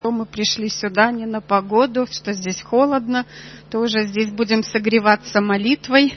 Мы пришли сюда не на погоду, что здесь холодно, тоже здесь будем согреваться молитвой.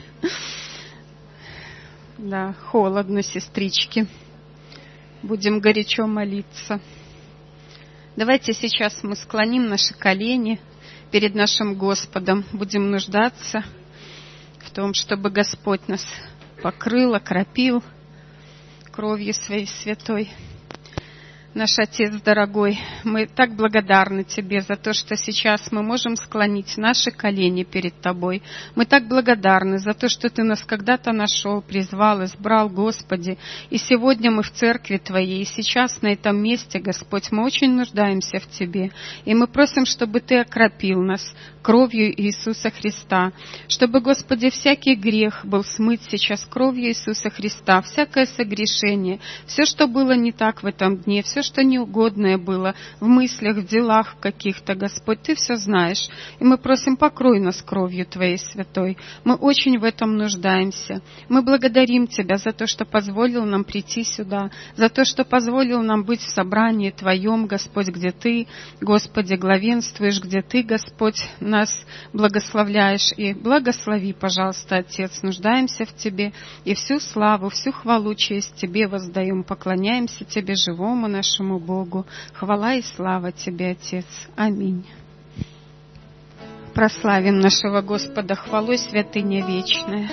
Да, холодно, сестрички. Будем горячо молиться. Давайте сейчас мы склоним наши колени перед нашим Господом. Будем нуждаться в том, чтобы Господь нас покрыл, окропил кровью Своей святой. Наш Отец дорогой, мы так благодарны Тебе за то, что сейчас мы можем склонить наши колени перед Тобой. Мы так благодарны за то, что Ты нас когда-то нашел, призвал, избрал, Господи. И сегодня мы в церкви Твоей, и сейчас на этом месте, Господь, мы очень нуждаемся в Тебе. И мы просим, чтобы Ты окропил нас кровью Иисуса Христа, чтобы, Господи, всякий грех был смыт сейчас кровью Иисуса Христа, всякое согрешение, все, что было не так в этом дне, все, что неугодное было в мыслях, в делах каких-то, Господь, Ты все знаешь. И мы просим, покрой нас кровью Твоей святой. Мы очень в этом нуждаемся. Мы благодарим Тебя за то, что позволил нам прийти сюда, за то, что позволил нам быть в собрании Твоем, Господь, где Ты, Господи, главенствуешь, где Ты, Господь, нас благословляешь. И благослови, пожалуйста, Отец, нуждаемся в Тебе, и всю славу, всю хвалу, честь Тебе воздаем, поклоняемся Тебе, живому нашему Богу. Хвала и слава Тебе, Отец. Аминь. Прославим нашего Господа хвалой, святыня вечная.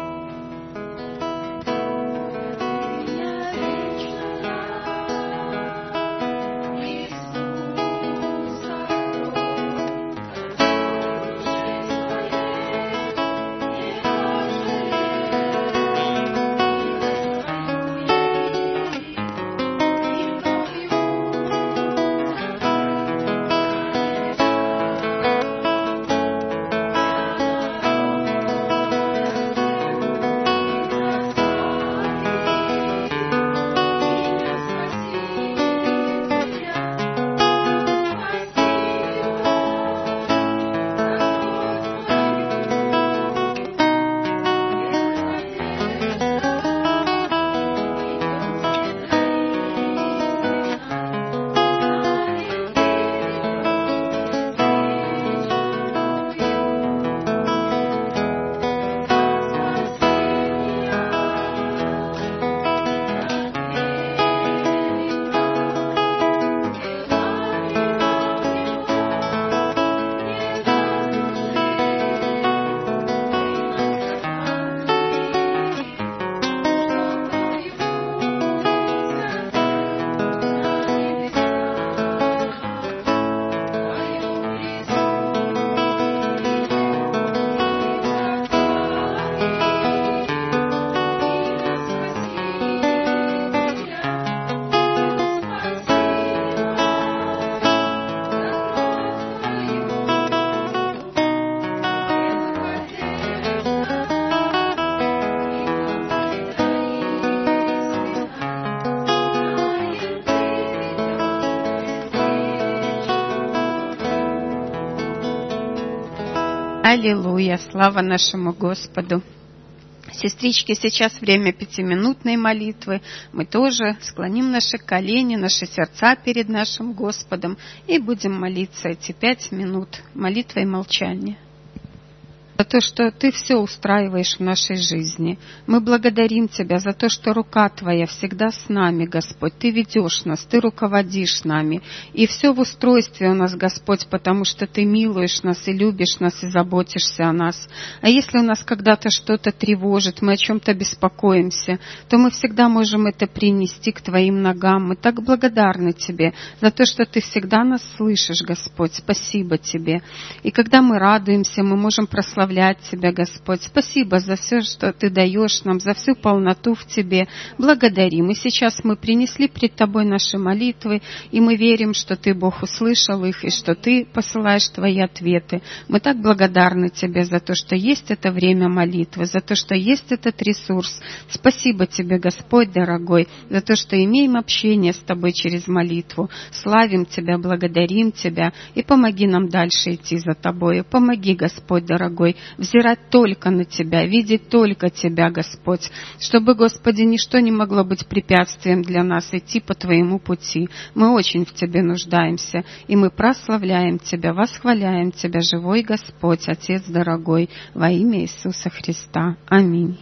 Аллилуйя! Слава нашему Господу! Сестрички, сейчас время 5-минутной молитвы. Мы тоже склоним наши колени, наши сердца перед нашим Господом и будем молиться эти 5 минут молитвой молчания. За то, что Ты все устраиваешь в нашей жизни. Мы благодарим Тебя за то, что рука Твоя всегда с нами, Господь. Ты ведешь нас, Ты руководишь нами. И все в устройстве у нас, Господь, потому что Ты милуешь нас и любишь нас и заботишься о нас. А если у нас когда-то что-то тревожит, мы о чем-то беспокоимся, то мы всегда можем это принести к Твоим ногам. Мы так благодарны Тебе за то, что Ты всегда нас слышишь, Господь. Спасибо Тебе. И когда мы радуемся, мы можем прославлять Тебя, Господь. Спасибо за все, что Ты даешь нам, за всю полноту в Тебе. Благодарим. И сейчас мы принесли пред Тобой наши молитвы, и мы верим, что Ты, Бог, услышал их, и что Ты посылаешь Твои ответы. Мы так благодарны Тебе за то, что есть это время молитвы, за то, что есть этот ресурс. Спасибо Тебе, Господь, дорогой, за то, что имеем общение с Тобой через молитву. Славим Тебя, благодарим Тебя, и помоги нам дальше идти за Тобой. Помоги, Господь, дорогой, Твой, взирать только на Тебя, видеть только Тебя, Господь, чтобы, Господи, ничто не могло быть препятствием для нас идти по Твоему пути. Мы очень в Тебе нуждаемся, и мы прославляем Тебя, восхваляем Тебя, живой Господь, Отец дорогой, во имя Иисуса Христа. Аминь.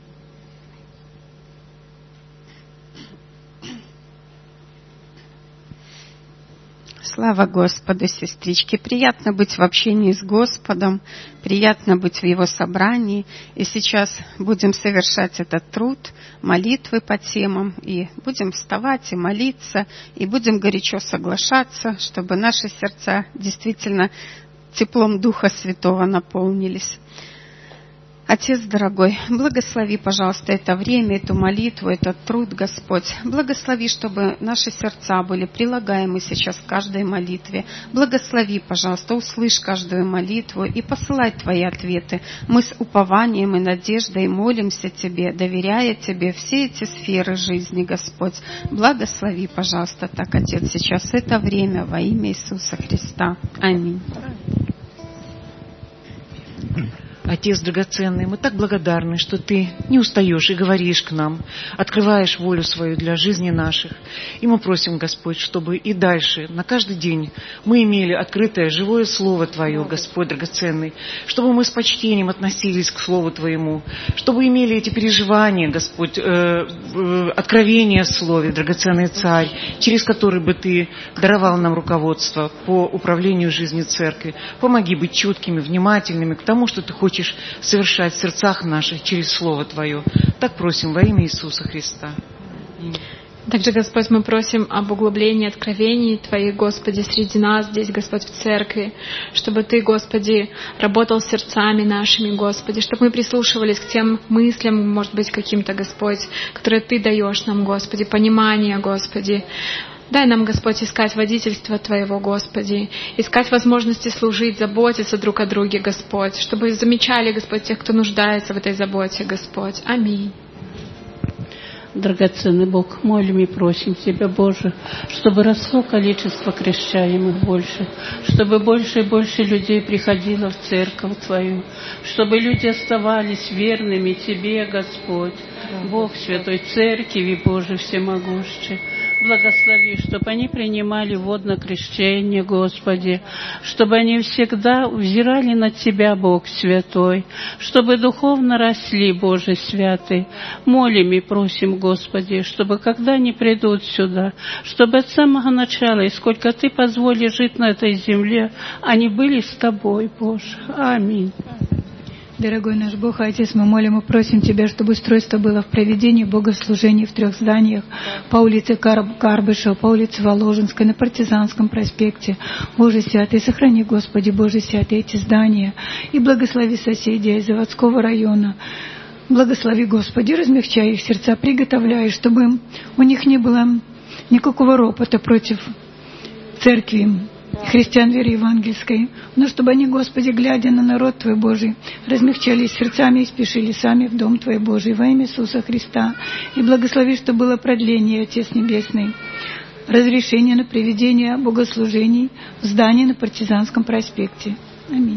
Слава Господу, сестрички! Приятно быть в общении с Господом, приятно быть в Его собрании. И сейчас будем совершать этот труд, молитвы по темам, и будем вставать и молиться, и будем горячо соглашаться, чтобы наши сердца действительно теплом Духа Святого наполнились. Отец дорогой, благослови, пожалуйста, это время, эту молитву, этот труд, Господь. Благослови, чтобы наши сердца были прилагаемы сейчас к каждой молитве. Благослови, пожалуйста, услышь каждую молитву и посылай Твои ответы. Мы с упованием и надеждой молимся Тебе, доверяя Тебе все эти сферы жизни, Господь. Благослови, пожалуйста, так, Отец, сейчас это время во имя Иисуса Христа. Аминь. Отец драгоценный, мы так благодарны, что Ты не устаешь и говоришь к нам, открываешь волю свою для жизни наших. И мы просим, Господь, чтобы и дальше, на каждый день, мы имели открытое, живое Слово Твое, Господь драгоценный, чтобы мы с почтением относились к Слову Твоему, чтобы имели эти переживания, Господь, откровения в Слове, драгоценный Царь, через который бы Ты даровал нам руководство по управлению жизнью Церкви. Помоги быть чуткими, внимательными к тому, что Ты хочешь совершать в сердцах наших через Слово Твое. Так просим во имя Иисуса Христа. Также, Господь, мы просим об углублении откровений Твоих, Господи, среди нас здесь, Господь, в церкви, чтобы Ты, Господи, работал с сердцами нашими, Господи, чтобы мы прислушивались к тем мыслям, может быть, каким-то, Господь, которые Ты даешь нам, Господи, понимание, Господи. Дай нам, Господь, искать водительство Твоего, Господи, искать возможности служить, заботиться друг о друге, Господь, чтобы замечали, Господь, тех, кто нуждается в этой заботе, Господь. Аминь. Драгоценный Бог, молим и просим Тебя, Боже, чтобы росло количество крещаемых больше, чтобы больше и больше людей приходило в церковь Твою, чтобы люди оставались верными Тебе, Господь, Бог Святой Церкви, Боже Всемогущий. Благослови, чтобы они принимали водное крещение, Господи, чтобы они всегда взирали на Тебя, Бог Святой, чтобы духовно росли, Боже Святый. Молим и просим, Господи, чтобы когда они придут сюда, чтобы от самого начала, и сколько Ты позволишь жить на этой земле, они были с Тобой, Боже. Аминь. Дорогой наш Бог, Отец, мы молим и просим Тебя, чтобы устройство было в проведении богослужений в 3 зданиях, по улице Карбышева, по улице Воложенской, на Партизанском проспекте. Боже Святый, сохрани, Господи, Боже Святый, эти здания и благослови соседей из заводского района. Благослови, Господи, размягчай их сердца, приготовляй, чтобы у них не было никакого ропота против церкви, христиан веры евангельской, но чтобы они, Господи, глядя на народ Твой Божий, размягчались сердцами и спешили сами в Дом Твой Божий во имя Иисуса Христа. И благослови, чтобы было продление, Отец Небесный, разрешение на проведение богослужений в здании на Партизанском проспекте. Аминь.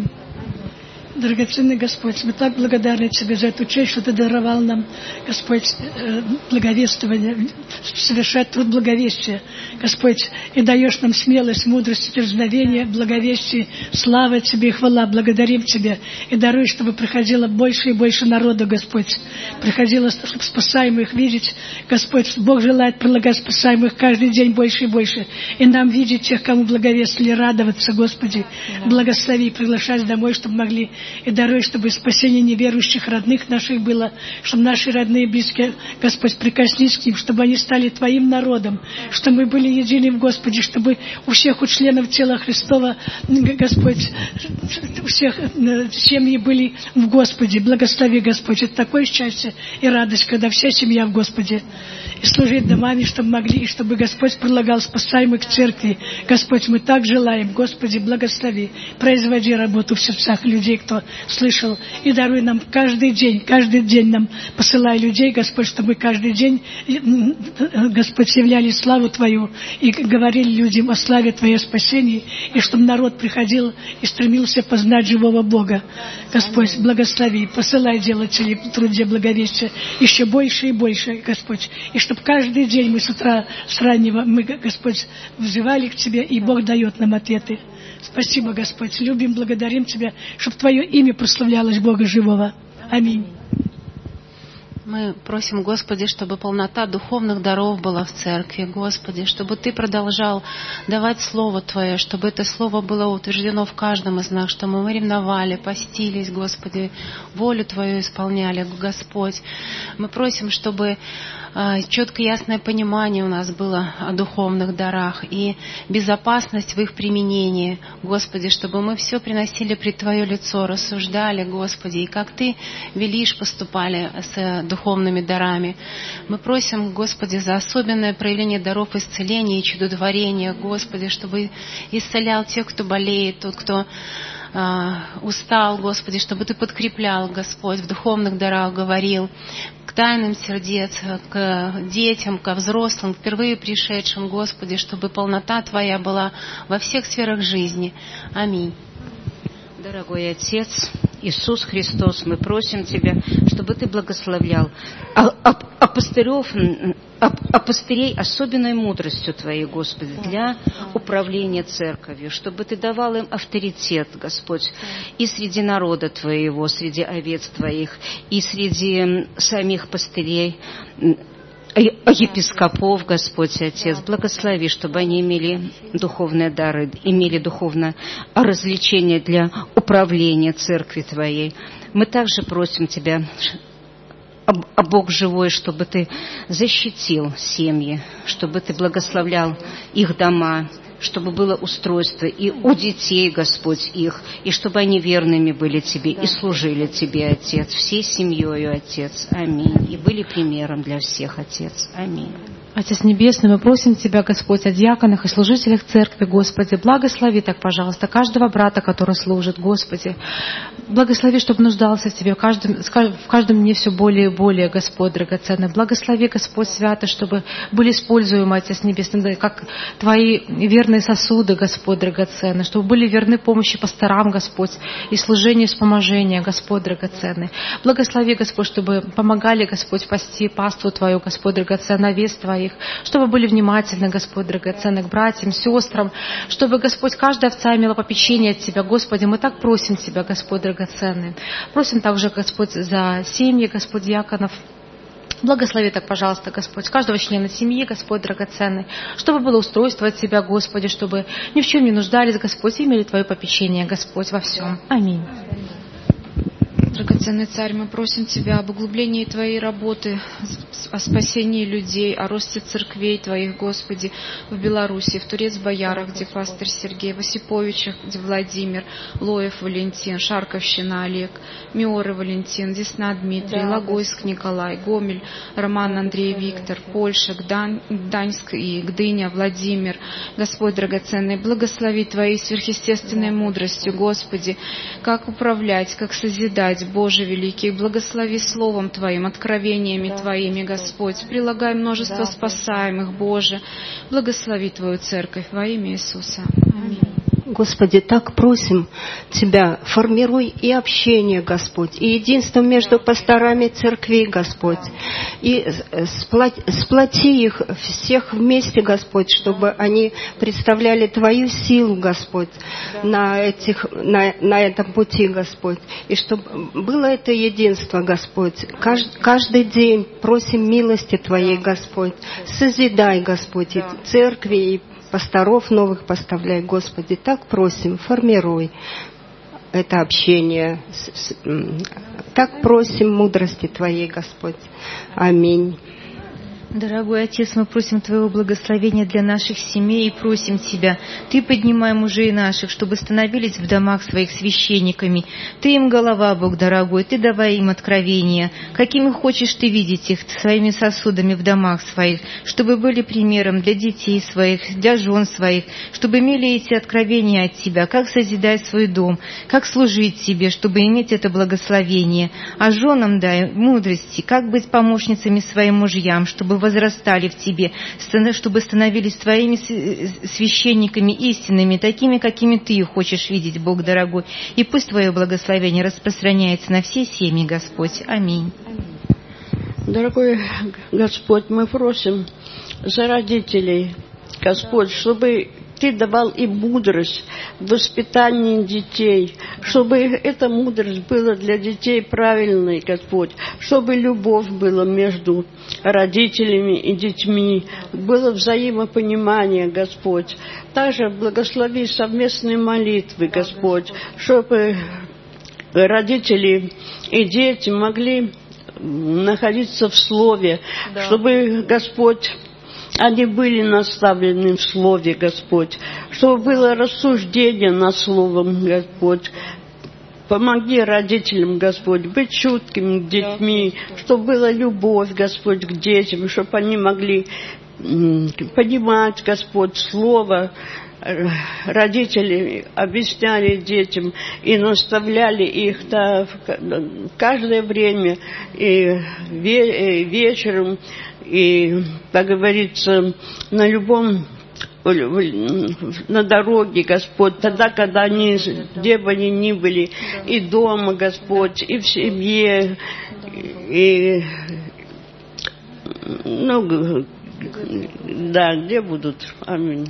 Драгоценный Господь, мы так благодарны Тебе за эту честь, что Ты даровал нам, Господь, благовествование, совершать труд благовестия, Господь, и даешь нам смелость, мудрость, дерзновение, благовестие, слава Тебе и хвала, благодарим Тебя, и даруй, чтобы приходило больше и больше народа, Господь, приходило, чтобы спасаемых видеть, Господь, Бог желает прилагать спасаемых каждый день больше и больше, и нам видеть тех, кому благовестили, радоваться, Господи, благослови, приглашать домой, чтобы могли. И даруй, чтобы спасение неверующих родных наших было, чтобы наши родные и близкие, Господь, прикоснись к ним, чтобы они стали Твоим народом, чтобы мы были едины в Господе, чтобы у всех, у членов тела Христова, Господь, у всех семьи были в Господе. Благослови, Господь. Это такое счастье и радость, когда вся семья в Господе. И служить домами, чтобы могли, и чтобы Господь предлагал спасаемых к церкви. Господь, мы так желаем, Господи, благослови. Производи работу в сердцах людей, кто что слышал. И даруй нам каждый день нам посылай людей, Господь, чтобы каждый день, Господь, являли славу Твою и говорили людям о славе Твоей спасении, и чтобы народ приходил и стремился познать живого Бога. Господь, благослови, посылай делателей в труде благовестия еще больше и больше, Господь. И чтобы каждый день мы с утра, с раннего, мы, Господь, взывали к Тебе, и Бог дает нам ответы. Спасибо, Господь. Любим, благодарим Тебя, чтобы Твое имя прославлялось, Бога живого. Аминь. Мы просим, Господи, чтобы полнота духовных даров была в церкви, Господи, чтобы Ты продолжал давать Слово Твое, чтобы это Слово было утверждено в каждом из нас, чтобы мы ревновали, постились, Господи, волю Твою исполняли, Господь. Мы просим, чтобы четкое ясное понимание у нас было о духовных дарах и безопасность в их применении, Господи, чтобы мы все приносили пред Твое лицо, рассуждали, Господи, и как Ты велишь, поступали с духовными дарами. Мы просим, Господи, за особенное проявление даров исцеления и чудотворения, Господи, чтобы исцелял тех, кто болеет, тот, кто устал, Господи, чтобы Ты подкреплял, Господь, в духовных дарах говорил к тайным сердец, к детям, ко взрослым, к впервые пришедшим, Господи, чтобы полнота Твоя была во всех сферах жизни. Аминь. Дорогой Отец, Иисус Христос, мы просим Тебя, чтобы Ты благословлял пастырей особенной мудростью Твоей, Господи, для управления церковью, чтобы Ты давал им авторитет, Господь, и среди народа Твоего, среди овец Твоих, и среди самих пастырей, епископов, Господь, Отец, благослови, чтобы они имели духовные дары, имели духовное развлечение для управления церкви Твоей. Мы также просим Тебя, Бог живой, чтобы Ты защитил семьи, чтобы Ты благословлял их дома, чтобы было устройство и у детей, Господь, их, и чтобы они верными были Тебе и служили Тебе, Отец, всей семьей, Отец. Аминь. И были примером для всех, Отец. Аминь. Отец Небесный, мы просим Тебя, Господь, о диаконах и служителях Церкви, Господи, благослови так, пожалуйста, каждого брата, который служит, Господи. Благослови, чтобы нуждался в Тебе в каждом дне все более и более, Господь, драгоценный. Благослови, Господь, свято, чтобы были используемы, Отец Небесный, как Твои верные сосуды, Господь, драгоценный, чтобы были верны помощи пасторам, Господь, и служению вспоможения, Господь, драгоценный. Благослови, Господь, чтобы помогали, Господь, пасти паству Твою, Господь, драгоценный, овец Твоих, чтобы были внимательны, Господь, драгоценный, к братьям, сестрам, чтобы, Господь, каждая овца имела попечение от Тебя, Господи, мы так просим Тебя, Господь, драгоценный. Просим также, Господь, за семьи, Господь, диаконов. Благослови так, пожалуйста, Господь, каждого члена семьи, Господь, драгоценный, чтобы было устройство от Тебя, Господи, чтобы ни в чем не нуждались, Господь, имели Твое попечение, Господь, во всем. Аминь. Драгоценный Царь, мы просим Тебя об углублении Твоей работы, о спасении людей, о росте церквей Твоих, Господи, в Беларуси, в Турец-Боярах, где пастырь Сергей, в Осиповичах, где Владимир, Лоев Валентин, Шарковщина Олег, Миоры Валентин, Десна Дмитрий, Логойск Николай, Гомель, Роман Андрей Виктор, Польша, Гданьск и Гдыня, Владимир. Господь драгоценный, благослови Твоей сверхъестественной мудростью, Господи, как управлять, как созидать, Боже великий, благослови Словом Твоим, откровениями Твоими, Господь. Прилагай множество спасаемых, Боже. Благослови Твою церковь во имя Иисуса. Аминь. Господи, так просим Тебя, формируй и общение, Господь, и единство между пасторами церквей, Господь, и сплоти их всех вместе, Господь, чтобы они представляли Твою силу, Господь, на этом пути, Господь, и чтобы было это единство, Господь. Каждый день просим милости Твоей, Господь, созидай, Господь, и церкви, и пасторов новых поставляй, Господи, так просим, формируй это общение. Так просим мудрости Твоей, Господь. Аминь. Дорогой Отец, мы просим Твоего благословения для наших семей и просим Тебя, Ты поднимай мужей наших, чтобы становились в домах своих священниками. Ты им голова, Бог дорогой, Ты давай им откровения, какими хочешь Ты видеть их своими сосудами в домах своих, чтобы были примером для детей своих, для жен своих, чтобы имели эти откровения от Тебя, как созидать свой дом, как служить Тебе, чтобы иметь это благословение. А женам дай мудрости, как быть помощницами своим мужьям, чтобы возрастали в Тебе, чтобы становились Твоими священниками истинными, такими, какими Ты их хочешь видеть, Бог дорогой. И пусть Твое благословение распространяется на все семьи, Господь. Аминь. Дорогой Господь, мы просим за родителей, Господь, чтобы Ты давал им мудрость в воспитании детей, чтобы эта мудрость была для детей правильной, Господь, чтобы любовь была между родителями и детьми, было взаимопонимание, Господь. Также благослови совместные молитвы, Господь, чтобы родители и дети могли находиться в Слове, чтобы, Господь, они были наставлены в Слове, Господь, чтобы было рассуждение над Словом, Господь. Помоги родителям, Господь, быть чуткими к детьми, чтобы была любовь, Господь, к детям, чтобы они могли понимать, Господь, Слово. Родители объясняли детям и наставляли их в каждое время, и вечером, и, как говорится, на любом, на дороге, Господь, тогда, когда они, где бы они ни были, и дома, Господь, и в семье, и, да, где будут. Аминь.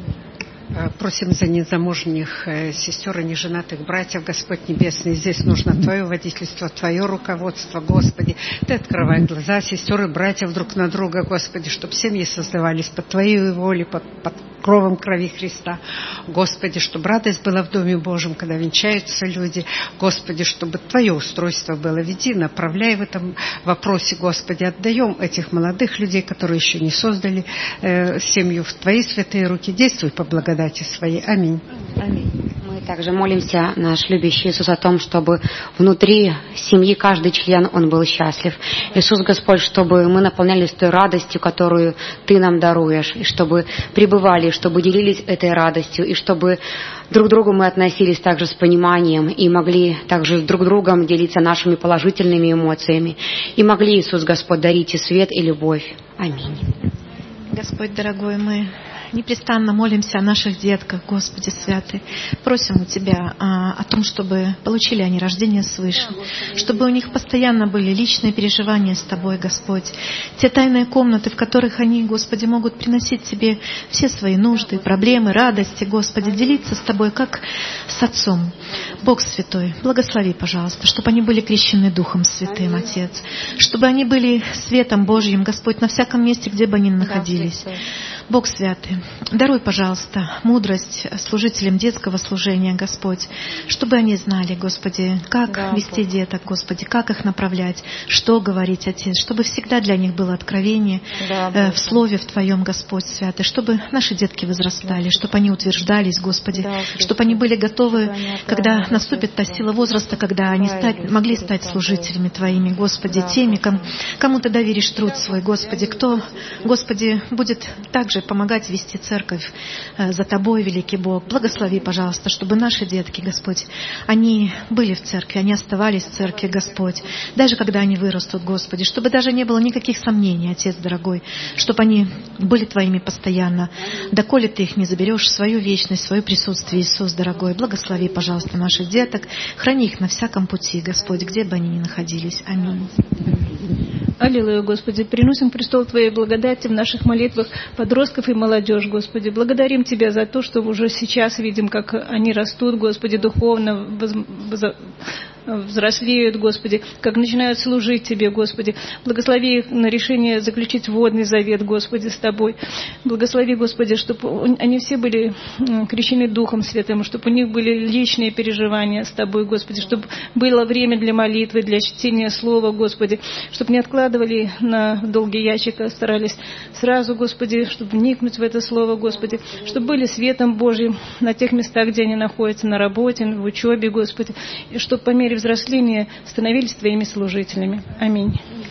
Просим за незамужних сестер и неженатых братьев, Господь Небесный. Здесь нужно Твое водительство, Твое руководство, Господи. Ты открывай глаза сестер и братьев друг на друга, Господи, чтобы семьи создавались под Твоей волей, под кровом крови Христа. Господи, чтобы радость была в Доме Божьем, когда венчаются люди. Господи, чтобы Твое устройство было. Веди, направляй в этом вопросе, Господи. Отдаем этих молодых людей, которые еще не создали семью, в Твои святые руки. Действуй по благодати Своей. Аминь. Аминь. Мы также молимся, наш любящий Иисус, о том, чтобы внутри семьи каждый член, он был счастлив. Иисус, Господь, чтобы мы наполнялись той радостью, которую Ты нам даруешь, и чтобы пребывали, чтобы делились этой радостью, и чтобы друг к другу мы относились также с пониманием, и могли также друг другом делиться нашими положительными эмоциями, и могли, Иисус, Господь, дарить и свет, и любовь. Аминь. Господь, дорогой, мы непрестанно молимся о наших детках, Господи святый. Просим у Тебя о том, чтобы получили они рождение свыше, чтобы у них постоянно были личные переживания с Тобой, Господь. Те тайные комнаты, в которых они, Господи, могут приносить Тебе все свои нужды, проблемы, радости, Господи, делиться с Тобой, как с Отцом. Бог Святой, благослови, пожалуйста, чтобы они были крещены Духом Святым, Отец, чтобы они были светом Божьим, Господь, на всяком месте, где бы они ни находились. Бог Святый, даруй, пожалуйста, мудрость служителям детского служения, Господь, чтобы они знали, Господи, как вести деток, Господи, как их направлять, что говорить, Отец, чтобы всегда для них было откровение в Слове в Твоем, Господь Святый, чтобы наши детки возрастали, чтобы они утверждались, Господи, чтобы они были готовы, когда наступит та сила возраста, когда они могли стать служителями Твоими, Господи, теми, кому Ты доверишь труд свой, Господи, кто, Господи, будет также помогать вести церковь за Тобой, великий Бог. Благослови, пожалуйста, чтобы наши детки, Господь, они были в церкви, они оставались в церкви, Господь, даже когда они вырастут, Господи, чтобы даже не было никаких сомнений, Отец дорогой, чтобы они были Твоими постоянно, доколе Ты их не заберешь в свою вечность, в свое присутствие, Иисус дорогой. Благослови, пожалуйста, наших деток, храни их на всяком пути, Господь, где бы они ни находились. Аминь. Аллилуйя, Господи, приносим престол Твоей благодати в наших молитвах подростков и молодежь, Господи. Благодарим Тебя за то, что уже сейчас видим, как они растут, Господи, духовно взрослеют, Господи, как начинают служить Тебе, Господи. Благослови их на решение заключить водный завет, Господи, с Тобой. Благослови, Господи, чтобы они все были крещены Духом Святым, чтобы у них были личные переживания с Тобой, Господи, чтобы было время для молитвы, для чтения Слова, Господи, чтобы не откладывали на долгий ящик, а старались сразу, Господи, чтобы вникнуть в это Слово, Господи, чтобы были светом Божьим на тех местах, где они находятся, на работе, в учебе, Господи, и чтобы по мере взросления становились Твоими служителями. Аминь.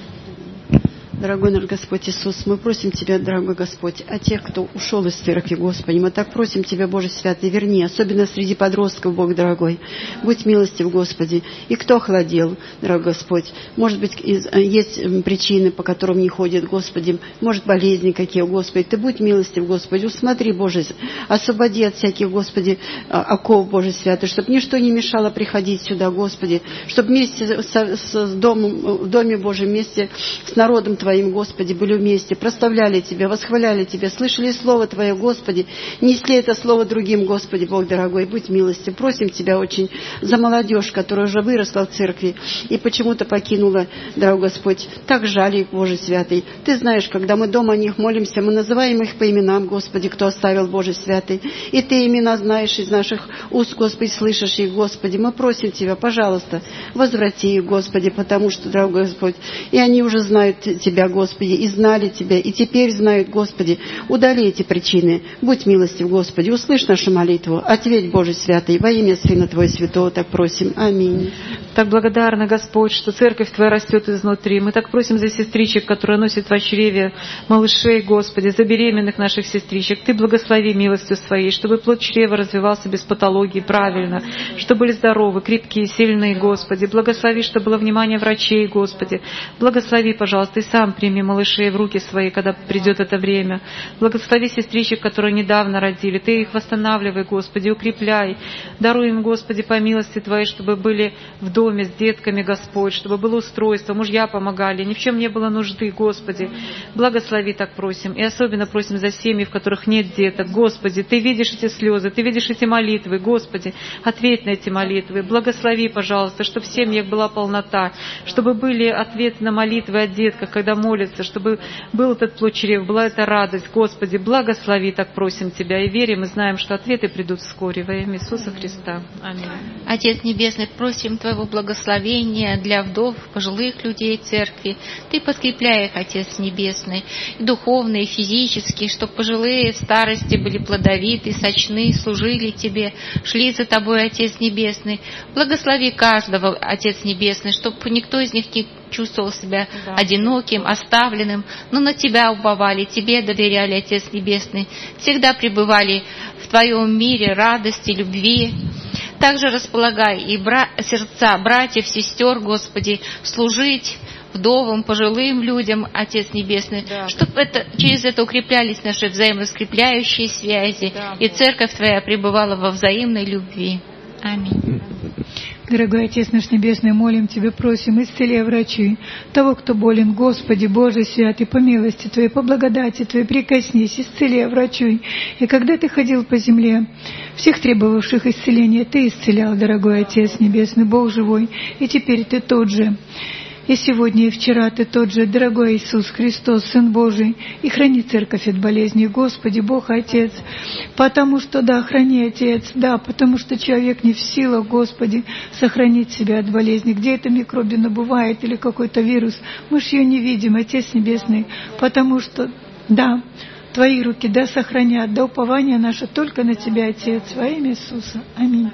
Дорогой наш Господь Иисус, мы просим Тебя, дорогой Господь, о тех, кто ушел из церкви, Господи. Мы так просим Тебя, Боже Святый, верни, особенно среди подростков, Бог дорогой. Будь милостив, Господи. И кто охладел, дорогой Господь? Может быть, есть причины, по которым не ходят, Господи. Может, болезни какие, Господи. Ты будь милостив, Господи. Усмотри, Боже, освободи от всяких, Господи, оков, Боже Святый, чтобы ничто не мешало приходить сюда, Господи. Чтобы вместе в Доме Божьем, вместе с народом Твоим, Господи, были вместе, прославляли Тебя, восхваляли Тебя, слышали Слово Твое, Господи, несли это Слово другим, Господи, Бог дорогой, будь милостив. Просим Тебя очень за молодежь, которая уже выросла в церкви и почему-то покинула, дорогой Господь. Так жаль их, Боже Святый. Ты знаешь, когда мы дома о них молимся, мы называем их по именам, Господи, кто оставил, Боже Святый. И Ты имена знаешь из наших уст, Господи, слышишь их, Господи. Мы просим Тебя, пожалуйста, возврати их, Господи, потому что, дорогой Господь, и они уже знают Тебя, Господи, и знали Тебя, и теперь знают, Господи. Удали эти причины. Будь милостив, Господи, услышь нашу молитву. Ответь, Боже Святый, во имя Сына Твоего Святого так просим. Аминь. Так благодарна, Господь, что церковь Твоя растет изнутри. Мы так просим за сестричек, которые носят в чреве малышей, Господи, за беременных наших сестричек. Ты благослови милостью Своей, чтобы плод чрева развивался без патологии правильно, чтобы были здоровы, крепкие, сильные, Господи. Благослови, чтобы было внимание врачей, Господи. Благослови, пожалуйста, и сам прими малышей в руки Свои, когда придет это время. Благослови сестричек, которые недавно родили. Ты их восстанавливай, Господи, укрепляй. Даруй им, Господи, по милости Твоей, чтобы были в доме с детками, Господь, чтобы было устройство, мужья помогали, ни в чем не было нужды, Господи. Благослови, так просим. И особенно просим за семьи, в которых нет деток. Господи, Ты видишь эти слезы, Ты видишь эти молитвы, Господи. Ответь на эти молитвы. Благослови, пожалуйста, чтобы в семьях была полнота, чтобы были ответы на молитвы о детках, когда молятся, чтобы был этот плод чрев, была эта радость. Господи, благослови, так просим Тебя. И верим, и знаем, что ответы придут вскоре во имя Иисуса Христа. Аминь. Отец Небесный, просим Твоего благословения для вдов, пожилых людей церкви. Ты подкрепляй их, Отец Небесный, и духовно, и физически, чтобы пожилые в старости были плодовиты, сочны, служили Тебе, шли за Тобой, Отец Небесный. Благослови каждого, Отец Небесный, чтобы никто из них не чувствовал себя одиноким, оставленным, но на Тебя уповали, Тебе доверяли, Отец Небесный, всегда пребывали в Твоем мире радости, любви. Также располагай и сердца братьев, сестер, Господи, служить вдовам, пожилым людям, Отец Небесный, чтобы через это укреплялись наши взаимоскрепляющие связи, и Церковь Твоя пребывала во взаимной любви. Аминь. Дорогой Отец наш Небесный, молим Тебя, просим, исцеляй врачи, того, кто болен, Господи, Боже Святый, по милости Твоей, по благодати Твоей, прикоснись, исцеляй врачей. И когда Ты ходил по земле, всех требовавших исцеления Ты исцелял, дорогой Отец Небесный, Бог живой, и теперь Ты тот же. И сегодня, и вчера Ты тот же, дорогой Иисус Христос, Сын Божий, и храни церковь от болезней, Господи, Бог Отец, потому что, да, храни, Отец, да, потому что человек не в силах, Господи, сохранить себя от болезни. Где эта микробина бывает или какой-то вирус, мы ж ее не видим, Отец Небесный, потому что, да, Твои руки, да, сохранят, да, упование наше только на Тебя, Отец, во имя Иисуса. Аминь.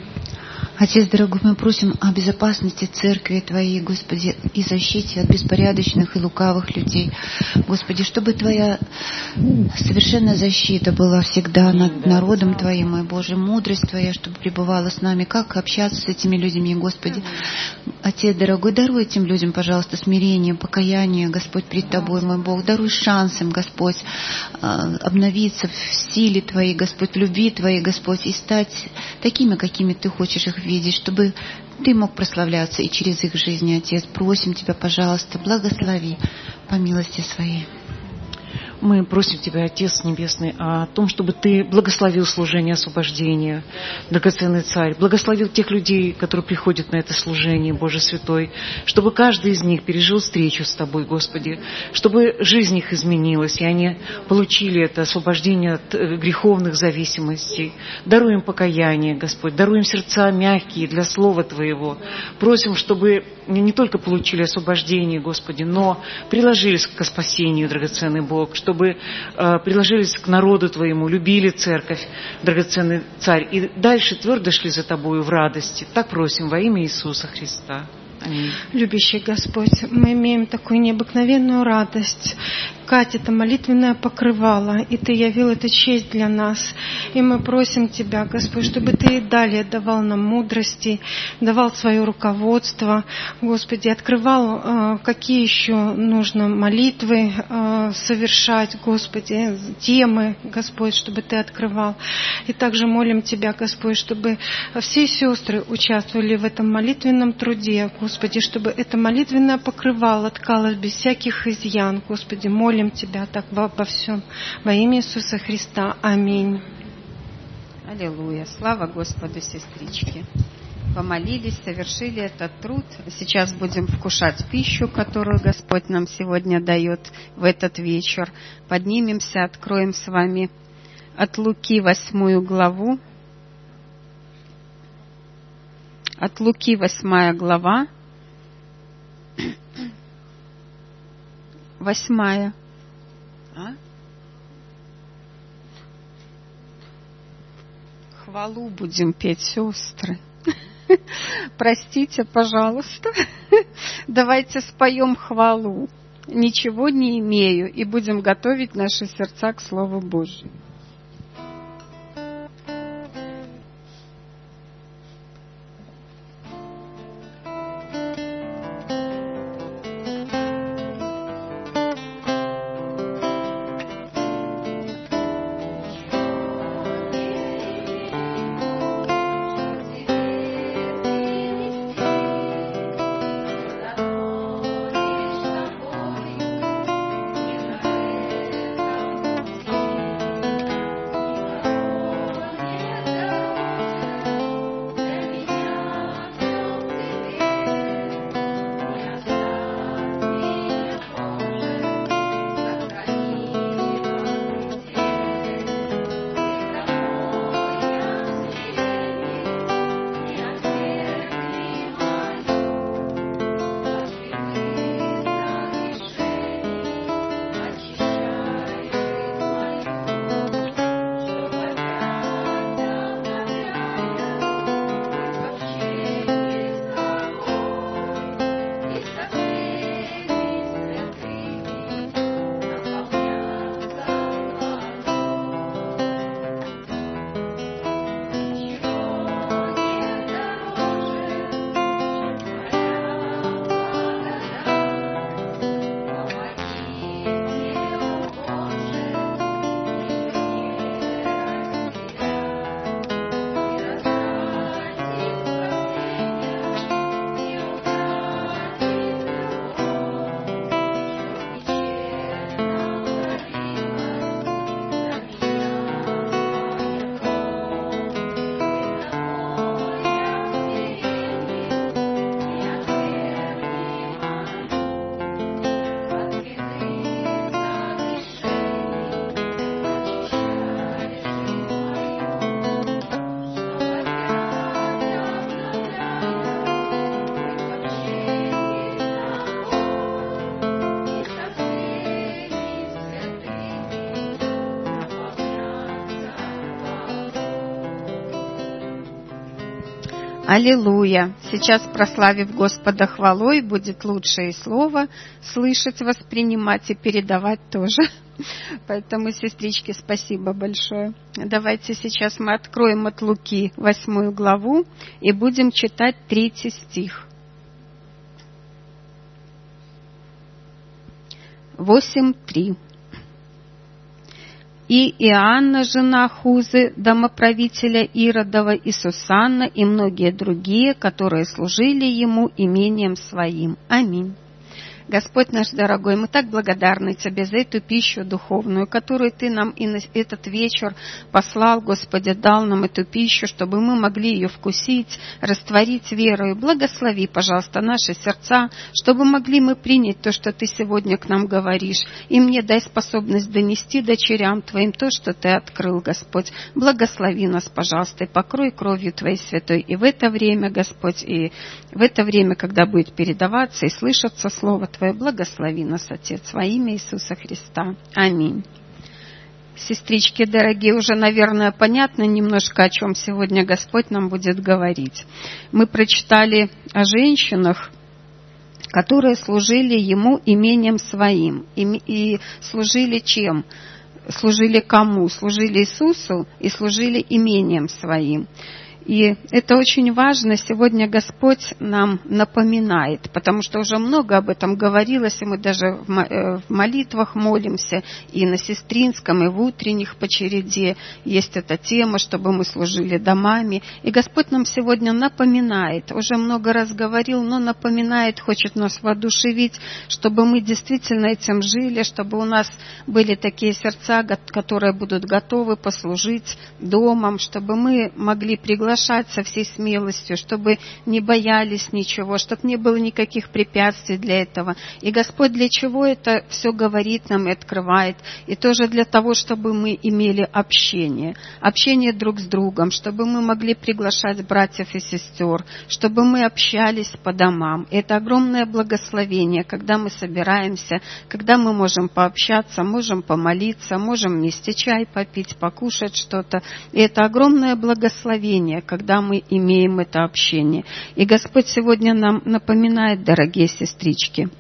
Отец дорогой, мы просим о безопасности церкви Твоей, Господи, и защите от беспорядочных и лукавых людей. Господи, чтобы Твоя совершенная защита была всегда над народом Твоим, мой Боже, мудрость Твоя, чтобы пребывала с нами, как общаться с этими людьми, Господи. Отец дорогой, даруй этим людям, пожалуйста, смирение, покаяние, Господь, пред Тобой, мой Бог. Даруй шанс им, Господь, обновиться в силе Твоей, Господь, в любви Твоей, Господь, и стать такими, какими Ты хочешь их видеть, чтобы Ты мог прославляться и через их жизни, Отец. Просим Тебя, пожалуйста, благослови по милости Своей. Мы просим Тебя, Отец Небесный, о том, чтобы Ты благословил служение освобождения, драгоценный Царь, благословил тех людей, которые приходят на это служение, Боже Святой, чтобы каждый из них пережил встречу с Тобой, Господи, чтобы жизнь их изменилась, и они получили это освобождение от греховных зависимостей. Даруй им покаяние, Господь, даруй им сердца мягкие для Слова Твоего. Просим, чтобы не только получили освобождение, Господи, но приложились к спасению, драгоценный Бог, чтобы приложились к народу Твоему, любили церковь, драгоценный Царь, и дальше твердо шли за Тобою в радости. Так просим во имя Иисуса Христа. Аминь. Любящий Господь, мы имеем такую необыкновенную радость. Катя, это молитвенное покрывало, и Ты явил эту честь для нас. И мы просим Тебя, Господь, чтобы Ты и далее давал нам мудрости, давал свое руководство, Господи, открывал, какие еще нужно молитвы совершать, Господи, темы, Господь, чтобы Ты открывал. И также молим Тебя, Господь, чтобы все сестры участвовали в этом молитвенном труде, Господи, чтобы это молитвенное покрывало ткалось без всяких изъян, Господи, молим Тебя так во всем. Во имя Иисуса Христа. Аминь. Аллилуйя. Слава Господу, сестрички. Помолились, совершили этот труд. Сейчас будем вкушать пищу, которую Господь нам сегодня дает в этот вечер. Поднимемся, откроем с вами от Луки 8 главу. От Луки 8 глава. 8. Хвалу будем петь, сестры. Простите, пожалуйста. Давайте споем хвалу. Ничего не имею, и будем готовить наши сердца к Слову Божьему. Аллилуйя! Сейчас, прославив Господа хвалой, будет лучшее слово слышать, воспринимать и передавать тоже. Поэтому, сестрички, спасибо большое. Давайте сейчас мы откроем от Луки 8 главу и будем читать 3 стих. 8:3. И Иоанна, жена Хузы, домоправителя Иродова, и Сусанна, и многие другие, которые служили ему имением своим. Аминь. Господь наш дорогой, мы так благодарны Тебе за эту пищу духовную, которую Ты нам и на этот вечер послал, Господи, дал нам эту пищу, чтобы мы могли ее вкусить, растворить верою. Благослови, пожалуйста, наши сердца, чтобы могли мы принять то, что Ты сегодня к нам говоришь. И мне дай способность донести дочерям Твоим то, что Ты открыл, Господь. Благослови нас, пожалуйста, и покрой кровью Твоей святой. И в это время, Господь, и в это время, когда будет передаваться и слышаться Слово Твое, благослови нас, Отец, во имя Иисуса Христа. Аминь. Сестрички дорогие, уже, наверное, понятно немножко, о чем сегодня Господь нам будет говорить. Мы прочитали о женщинах, которые служили Ему имением своим. И служили чем? Служили кому? Служили Иисусу и служили имением своим. И это очень важно. Сегодня Господь нам напоминает, потому что уже много об этом говорилось, и мы даже в молитвах молимся, и на сестринском, и в утренних по череде есть эта тема, чтобы мы служили домами. И Господь нам сегодня напоминает, уже много раз говорил, но напоминает, хочет нас воодушевить, чтобы мы действительно этим жили, чтобы у нас были такие сердца, которые будут готовы послужить домом, чтобы мы могли приглашать со всей смелостью, чтобы не боялись ничего, чтобы не было никаких препятствий для этого. И Господь для чего это все говорит нам и открывает? И тоже для того, чтобы мы имели общение друг с другом, чтобы мы могли приглашать братьев и сестер, чтобы мы общались по домам. Это огромное благословение, когда мы собираемся, когда мы можем пообщаться, можем помолиться, можем вместе чай попить, покушать что-то. И это огромное благословение, когда мы имеем это общение. И Господь сегодня нам напоминает, дорогие сестрички,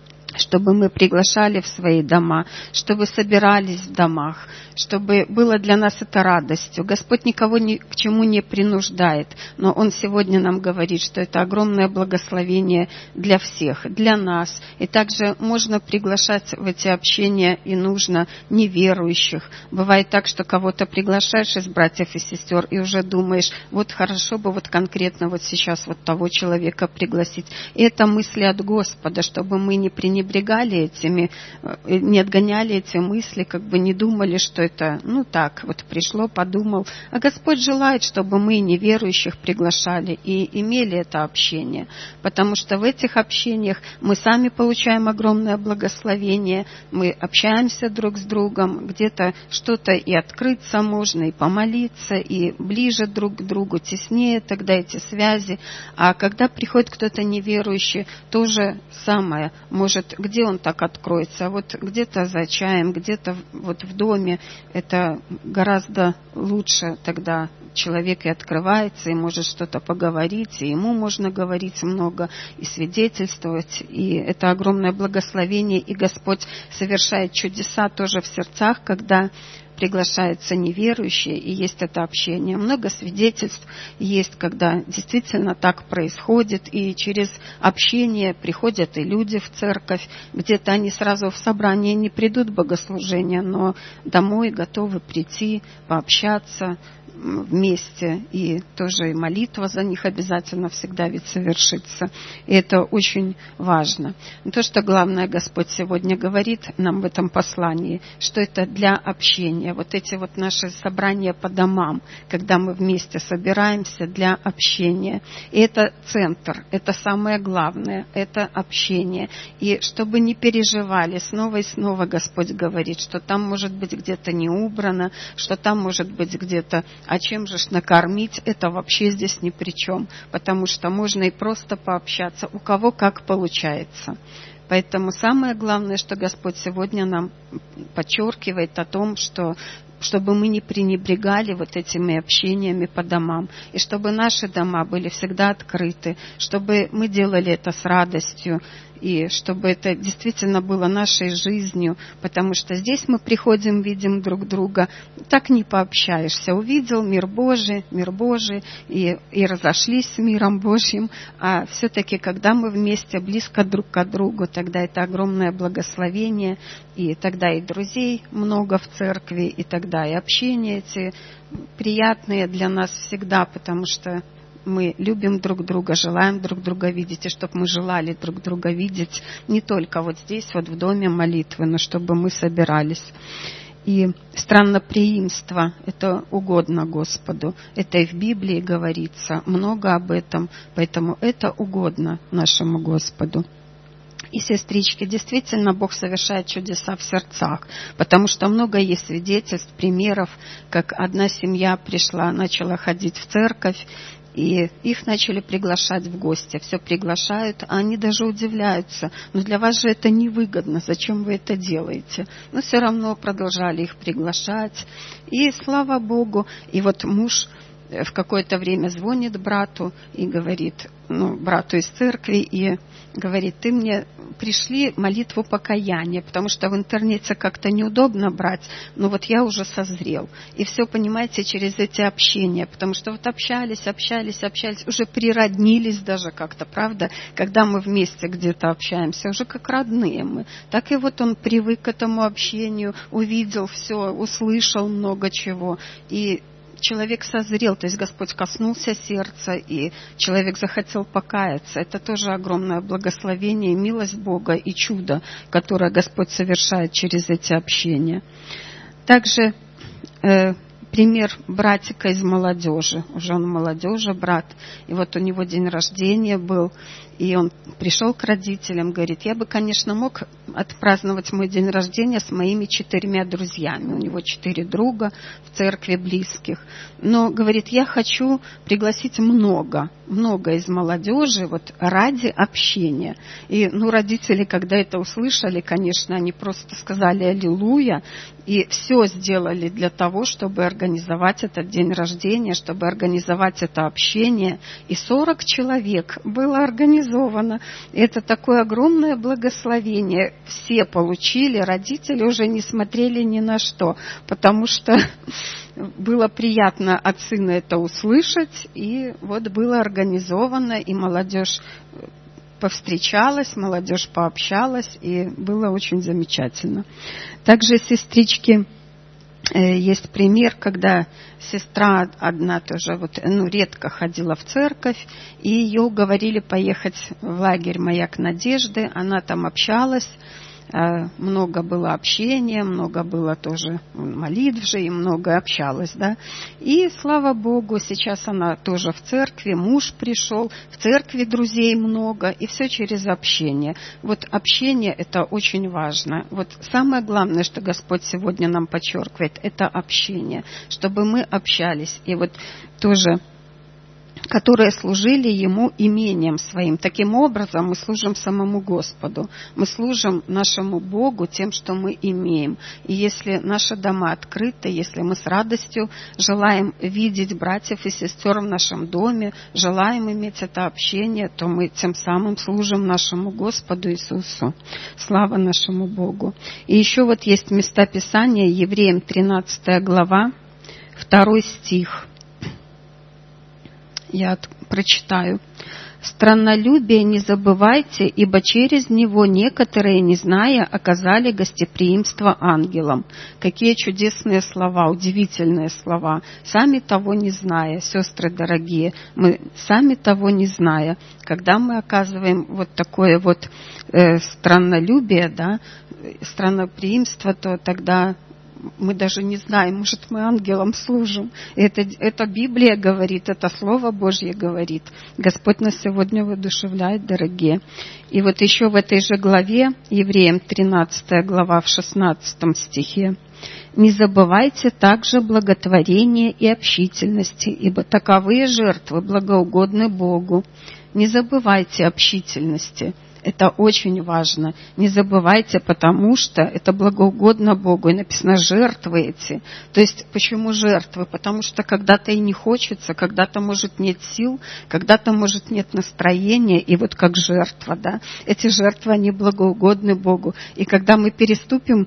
чтобы мы приглашали в свои дома, чтобы собирались в домах, чтобы было для нас это радостью. Господь никого ни к чему не принуждает, но Он сегодня нам говорит, что это огромное благословение для всех, для нас. И также можно приглашать в эти общения и нужно неверующих. Бывает так, что кого-то приглашаешь из братьев и сестер и уже думаешь, вот хорошо бы вот конкретно вот сейчас вот того человека пригласить. И это мысли от Господа, чтобы мы не пренебрегали этими, не отгоняли эти мысли, как бы не думали, что это, так, вот пришло, подумал. А Господь желает, чтобы мы неверующих приглашали и имели это общение, потому что в этих общениях мы сами получаем огромное благословение, мы общаемся друг с другом, где-то что-то и открыться можно, и помолиться, и ближе друг к другу, теснее тогда эти связи. А когда приходит кто-то неверующий, то же самое, может, где он так откроется, вот где-то за чаем, где-то вот в доме, это гораздо лучше тогда человек и открывается, и может что-то поговорить, и ему можно говорить много, и свидетельствовать, и это огромное благословение, и Господь совершает чудеса тоже в сердцах, когда приглашаются неверующие, и есть это общение. Много свидетельств есть, когда действительно так происходит, и через общение приходят и люди в церковь, где-то они сразу в собрание не придут в богослужение, но домой готовы прийти, пообщаться вместе, и тоже и молитва за них обязательно всегда ведь совершится. И это очень важно. Но то, что главное Господь сегодня говорит нам в этом послании, что это для общения. Вот эти вот наши собрания по домам, когда мы вместе собираемся для общения. И это центр, это самое главное, это общение. И чтобы не переживали, снова и снова Господь говорит, что там может быть где-то не убрано, что там может быть где-то а чем же накормить, это вообще здесь ни при чем, потому что можно и просто пообщаться, у кого как получается. Поэтому самое главное, что Господь сегодня нам подчеркивает о том, что чтобы мы не пренебрегали вот этими общениями по домам, и чтобы наши дома были всегда открыты, чтобы мы делали это с радостью, и чтобы это действительно было нашей жизнью, потому что здесь мы приходим, видим друг друга, так не пообщаешься. Увидел мир Божий, и разошлись с миром Божьим, а все-таки, когда мы вместе, близко друг к другу, тогда это огромное благословение, и тогда и друзей много в церкви, и тогда и общения эти приятные для нас всегда, потому что мы любим друг друга, желаем друг друга видеть, и чтобы мы желали друг друга видеть не только вот здесь, вот в доме молитвы, но чтобы мы собирались. И странноприимство – это угодно Господу. Это и в Библии говорится, много об этом, поэтому это угодно нашему Господу. И, сестрички, действительно, Бог совершает чудеса в сердцах, потому что много есть свидетельств, примеров, как одна семья пришла, начала ходить в церковь, и их начали приглашать в гости. Все приглашают, а они даже удивляются. Но для вас же это невыгодно, зачем вы это делаете? Но все равно продолжали их приглашать. И слава Богу, и вот муж в какое-то время звонит брату и говорит, брату из церкви, и говорит: ты мне пришли молитву покаяния, потому что в интернете как-то неудобно брать, но вот я уже созрел. И все, понимаете, через эти общения, потому что вот общались, уже природнились даже как-то, правда? Когда мы вместе где-то общаемся, уже как родные мы. Так и вот он привык к этому общению, увидел все, услышал много чего, и человек созрел, то есть Господь коснулся сердца, и человек захотел покаяться. Это тоже огромное благословение, милость Бога и чудо, которое Господь совершает через эти общения. Также пример братика из молодежи. Уже он в молодежи, брат. И вот у него день рождения был, и он пришел к родителям, говорит: я бы, конечно, мог отпраздновать мой день рождения с моими 4 друзьями. У него 4 друга в церкви близких. Но, говорит, я хочу пригласить много из молодежи вот ради общения. И, родители, когда это услышали, конечно, они просто сказали аллилуйя, и все сделали для того, чтобы организовать этот день рождения, чтобы организовать это общение. И 40 человек было организовано. Это такое огромное благословение. Все получили, родители уже не смотрели ни на что, потому что было приятно от сына это услышать, и вот было организовано, и молодежь повстречалась, молодежь пообщалась, и было очень замечательно. Также, сестрички, есть пример, когда сестра одна тоже редко ходила в церковь, и ее уговорили поехать в лагерь «Маяк надежды». Она там общалась, много было общения, много было тоже молитв же, и много общалась, да. И, слава Богу, сейчас она тоже в церкви, муж пришел, в церкви друзей много, и все через общение. Вот общение – это очень важно. Вот самое главное, что Господь сегодня нам подчеркивает, это общение, чтобы мы общались. И вот тоже которые служили Ему имением своим. Таким образом, мы служим самому Господу. Мы служим нашему Богу тем, что мы имеем. И если наши дома открыты, если мы с радостью желаем видеть братьев и сестер в нашем доме, желаем иметь это общение, то мы тем самым служим нашему Господу Иисусу. Слава нашему Богу. И еще вот есть места Писания, Евреям 13 глава, 2 стих. Я прочитаю. «Страннолюбие не забывайте, ибо через него некоторые, не зная, оказали гостеприимство ангелам». Какие чудесные слова, удивительные слова. Сами того не зная, сестры дорогие, мы сами того не зная, когда мы оказываем вот такое вот страннолюбие, да, странноприимство, то тогда мы даже не знаем, может, мы ангелам служим. Это Библия говорит, это Слово Божье говорит. Господь нас сегодня воодушевляет, дорогие. И вот еще в этой же главе, Евреям 13 глава, в 16 стихе: «Не забывайте также благотворения и общительности, ибо таковые жертвы благоугодны Богу». Не забывайте общительности. Это очень важно. Не забывайте, потому что это благоугодно Богу. И написано «жертвуете». То есть, почему жертвы? Потому что когда-то и не хочется, когда-то, может, нет сил, когда-то, может, нет настроения. И вот как жертва, да. Эти жертвы, они благоугодны Богу. И когда мы переступим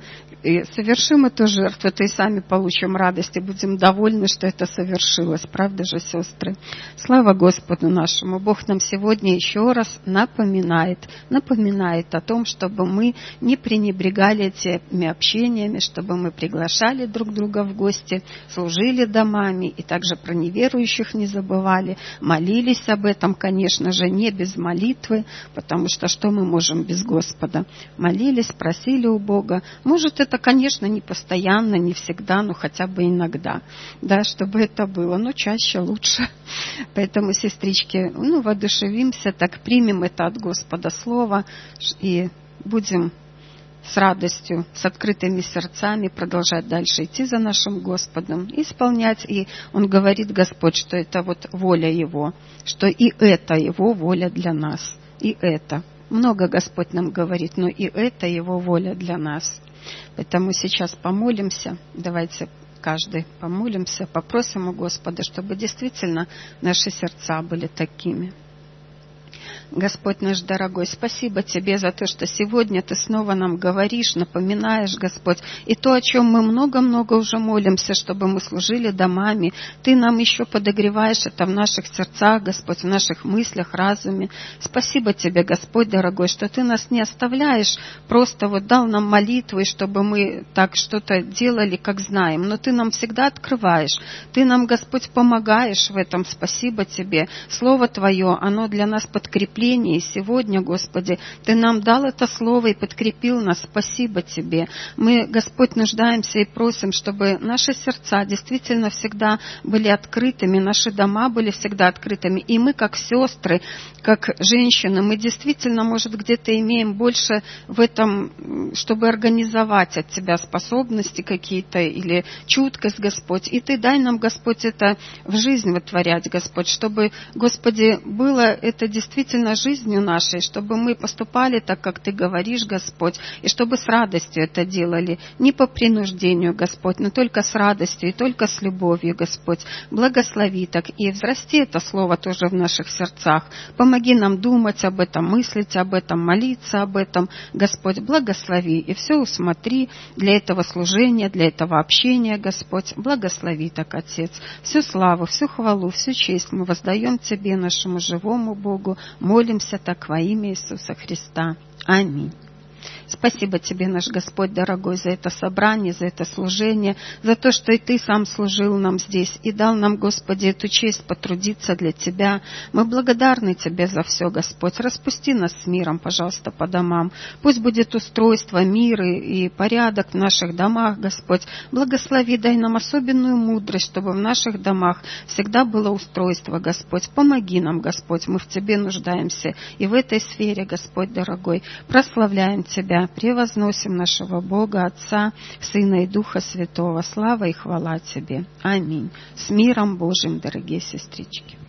и совершим эту жертву, то и сами получим радость и будем довольны, что это совершилось. Правда же, сестры? Слава Господу нашему! Бог нам сегодня еще раз напоминает о том, чтобы мы не пренебрегали этими общениями, чтобы мы приглашали друг друга в гости, служили домами и также про неверующих не забывали, молились об этом, конечно же, не без молитвы, потому что мы можем без Господа? Молились, просили у Бога. Может, это, конечно, не постоянно, не всегда, но хотя бы иногда, да, чтобы это было, но чаще лучше. Поэтому, сестрички, воодушевимся, так примем это от Господа Слово и будем с радостью, с открытыми сердцами продолжать дальше идти за нашим Господом, исполнять. И Он говорит, Господь, что это вот воля Его, что и это Его воля для нас, и это. Много Господь нам говорит, но и это Его воля для нас. Поэтому сейчас помолимся, давайте каждый помолимся, попросим у Господа, чтобы действительно наши сердца были такими. Господь наш дорогой, спасибо Тебе за то, что сегодня Ты снова нам говоришь, напоминаешь, Господь, и то, о чем мы много-много уже молимся, чтобы мы служили домами. Ты нам еще подогреваешь это в наших сердцах, Господь, в наших мыслях, разуме. Спасибо Тебе, Господь дорогой, что Ты нас не оставляешь, просто вот дал нам молитву, и чтобы мы так что-то делали, как знаем, но Ты нам всегда открываешь. Ты нам, Господь, помогаешь в этом. Спасибо Тебе. Слово Твое, оно для нас подкрепление. И сегодня, Господи, Ты нам дал это слово и подкрепил нас. Спасибо Тебе. Мы, Господь, нуждаемся и просим, чтобы наши сердца действительно всегда были открытыми, наши дома были всегда открытыми. И мы, как сестры, как женщины, мы действительно, может, где-то имеем больше в этом, чтобы организовать от Тебя способности какие-то или чуткость, Господь. И Ты дай нам, Господь, это в жизнь вытворять, Господь, чтобы, Господи, было это действительно жизнью нашей, чтобы мы поступали так, как Ты говоришь, Господь, и чтобы с радостью это делали, не по принуждению, Господь, но только с радостью и только с любовью, Господь. Благослови так и взрасти это слово тоже в наших сердцах. Помоги нам думать об этом, мыслить об этом, молиться об этом, Господь. Благослови и все усмотри для этого служения, для этого общения, Господь. Благослови так, Отец. Всю славу, всю хвалу, всю честь мы воздаем Тебе, нашему живому Богу. Молимся так во имя Иисуса Христа. Аминь. Спасибо Тебе, наш Господь дорогой, за это собрание, за это служение, за то, что и Ты сам служил нам здесь и дал нам, Господи, эту честь потрудиться для Тебя. Мы благодарны Тебе за все, Господь. Распусти нас с миром, пожалуйста, по домам. Пусть будет устройство, мир и порядок в наших домах, Господь. Благослови, дай нам особенную мудрость, чтобы в наших домах всегда было устройство, Господь. Помоги нам, Господь, мы в Тебе нуждаемся. И в этой сфере, Господь дорогой, прославляем Тебя, превозносим нашего Бога, Отца, Сына и Духа Святого. Слава и хвала Тебе. Аминь. С миром Божьим, дорогие сестрички.